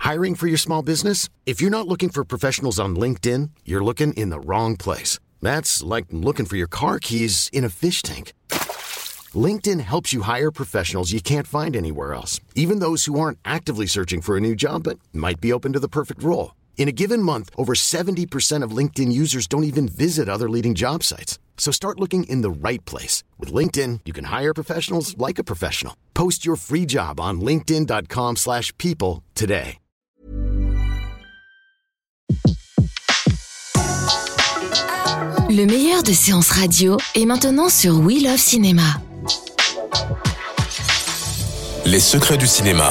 Hiring for your small business? If you're not looking for professionals on LinkedIn, you're looking in the wrong place. That's like looking for your car keys in a fish tank. LinkedIn helps you hire professionals you can't find anywhere else, even those who aren't actively searching for a new job but might be open to the perfect role. In a given month, over 70% of LinkedIn users don't even visit other leading job sites. So start looking in the right place. With LinkedIn, you can hire professionals like a professional. Post your free job on linkedin.com/people today. Le meilleur de séances radio est maintenant sur We Love Cinéma. Les secrets du cinéma.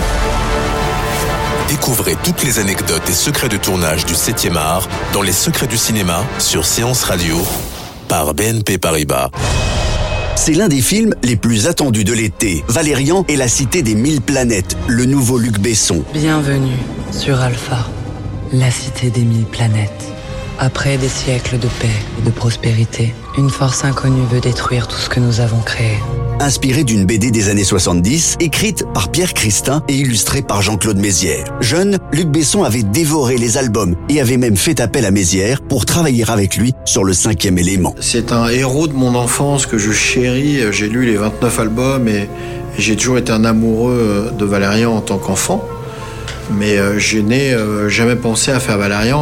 Découvrez toutes les anecdotes et secrets de tournage du 7e art dans Les secrets du cinéma sur Séance Radio par BNP Paribas. C'est l'un des films les plus attendus de l'été. Valérian et la cité des 1000 planètes, le nouveau Luc Besson. Bienvenue sur Alpha, la cité des 1000 planètes. Après des siècles de paix et de prospérité, une force inconnue veut détruire tout ce que nous avons créé. Inspiré d'une BD des années 70, écrite par Pierre Christin et illustrée par Jean-Claude Mézières. Jeune, Luc Besson avait dévoré les albums et avait même fait appel à Mézières pour travailler avec lui sur le 5e élément. C'est un héros de mon enfance que je chéris. J'ai lu les 29 albums et j'ai toujours été un amoureux de Valérian en tant qu'enfant. Mais je n'ai jamais pensé à faire Valérian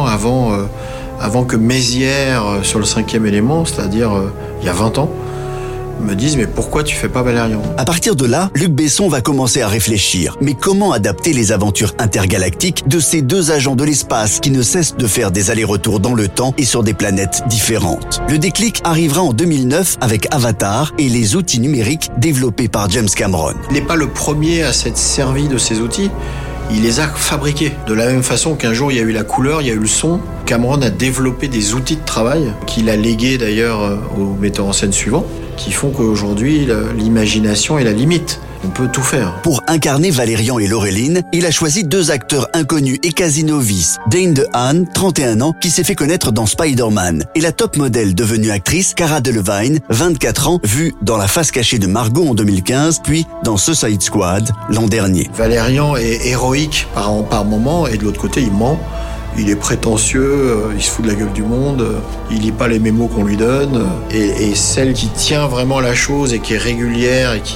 avant que Mézières, sur le 5e élément, c'est-à-dire il y a 20 ans, me disent « Mais pourquoi tu fais pas Valérian ?» À partir de là, Luc Besson va commencer à réfléchir. Mais comment adapter les aventures intergalactiques de ces deux agents de l'espace qui ne cessent de faire des allers-retours dans le temps et sur des planètes différentes? Le déclic arrivera en 2009 avec Avatar et les outils numériques développés par James Cameron. Il n'est pas le premier à s'être servi de ces outils. Il les a fabriqués. De la même façon qu'un jour il y a eu la couleur, il y a eu le son, Cameron a développé des outils de travail qu'il a légués d'ailleurs aux metteurs en scène suivants, qui font qu'aujourd'hui l'imagination est la limite. On peut tout faire. Pour incarner Valérian et Laureline, il a choisi deux acteurs inconnus et quasi novices. Dane DeHaan, 31 ans, qui s'est fait connaître dans Spider-Man, et la top modèle devenue actrice Cara Delevingne, 24 ans, vue dans La face cachée de Margot en 2015, puis dans Suicide Squad l'an dernier. Valérian est héroïque par moment, et de l'autre côté, il ment. Il est prétentieux, il se fout de la gueule du monde, il lit pas les mémos qu'on lui donne. Et celle qui tient vraiment la chose et qui est régulière et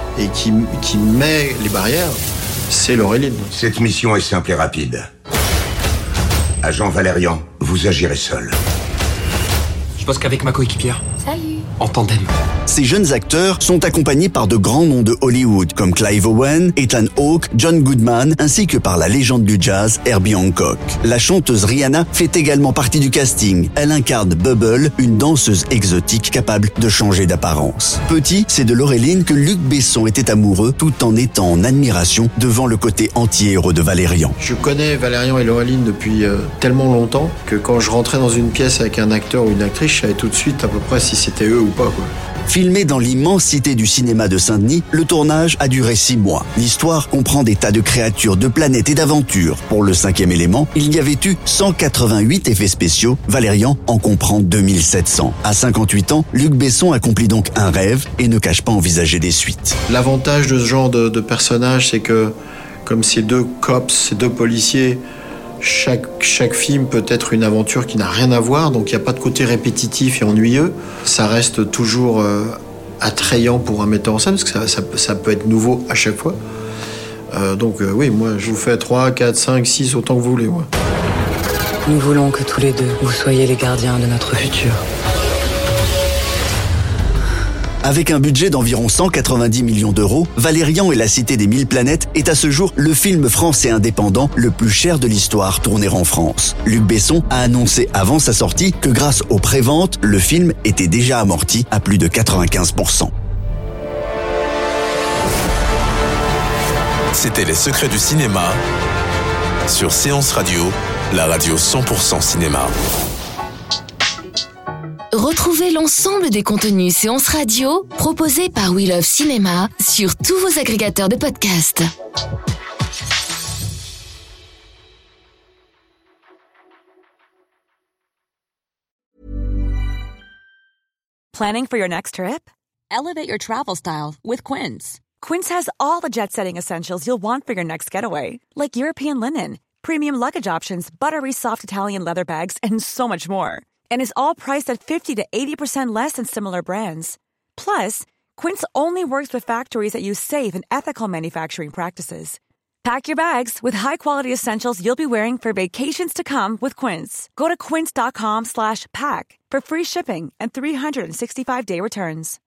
qui met les barrières, c'est Laureline. Cette mission est simple et rapide. Agent Valérian, vous agirez seul. Je bosse qu'avec ma coéquipière. Salut. En tandem. Ces jeunes acteurs sont accompagnés par de grands noms de Hollywood comme Clive Owen, Ethan Hawke, John Goodman, ainsi que par la légende du jazz Herbie Hancock. La chanteuse Rihanna fait également partie du casting. Elle incarne Bubble, une danseuse exotique capable de changer d'apparence. Petit, c'est de Laureline que Luc Besson était amoureux tout en étant en admiration devant le côté anti-héros de Valérian. Je connais Valérian et Laureline depuis tellement longtemps que quand je rentrais dans une pièce avec un acteur ou une actrice, je savais tout de suite à peu près si c'était eux ou pas, quoi. Filmé dans l'immense cité du cinéma de Saint-Denis, le tournage a duré 6 mois. L'histoire comprend des tas de créatures, de planètes et d'aventures. Pour le 5e élément, il y avait eu 188 effets spéciaux. Valérian en comprend 2700. À 58 ans, Luc Besson accomplit donc un rêve et ne cache pas envisager des suites. L'avantage de ce genre de personnage, c'est que comme ces deux cops, ces deux policiers, chaque film peut être une aventure qui n'a rien à voir, donc il n'y a pas de côté répétitif et ennuyeux. Ça reste toujours attrayant pour un metteur en scène, parce que ça peut être nouveau à chaque fois. Oui, moi je vous fais 3, 4, 5, 6, autant que vous voulez. Moi. Nous voulons que tous les deux, vous soyez les gardiens de notre futur. Avec un budget d'environ 190 millions d'euros, Valérian et la cité des 1000 planètes est à ce jour le film français indépendant le plus cher de l'histoire tourné en France. Luc Besson a annoncé avant sa sortie que grâce aux préventes, le film était déjà amorti à plus de 95%. C'était Les secrets du cinéma sur Séance Radio, la radio 100% cinéma. Retrouvez l'ensemble des contenus Séance Radio proposés par We Love Cinéma sur tous vos agrégateurs de podcasts. Planning for your next trip? Elevate your travel style with Quince. Quince has all the jet-setting essentials you'll want for your next getaway, like European linen, premium luggage options, buttery soft Italian leather bags, and so much more. And is all priced at 50 to 80% less than similar brands. Plus, Quince only works with factories that use safe and ethical manufacturing practices. Pack your bags with high-quality essentials you'll be wearing for vacations to come with Quince. Go to quince.com/pack for free shipping and 365-day returns.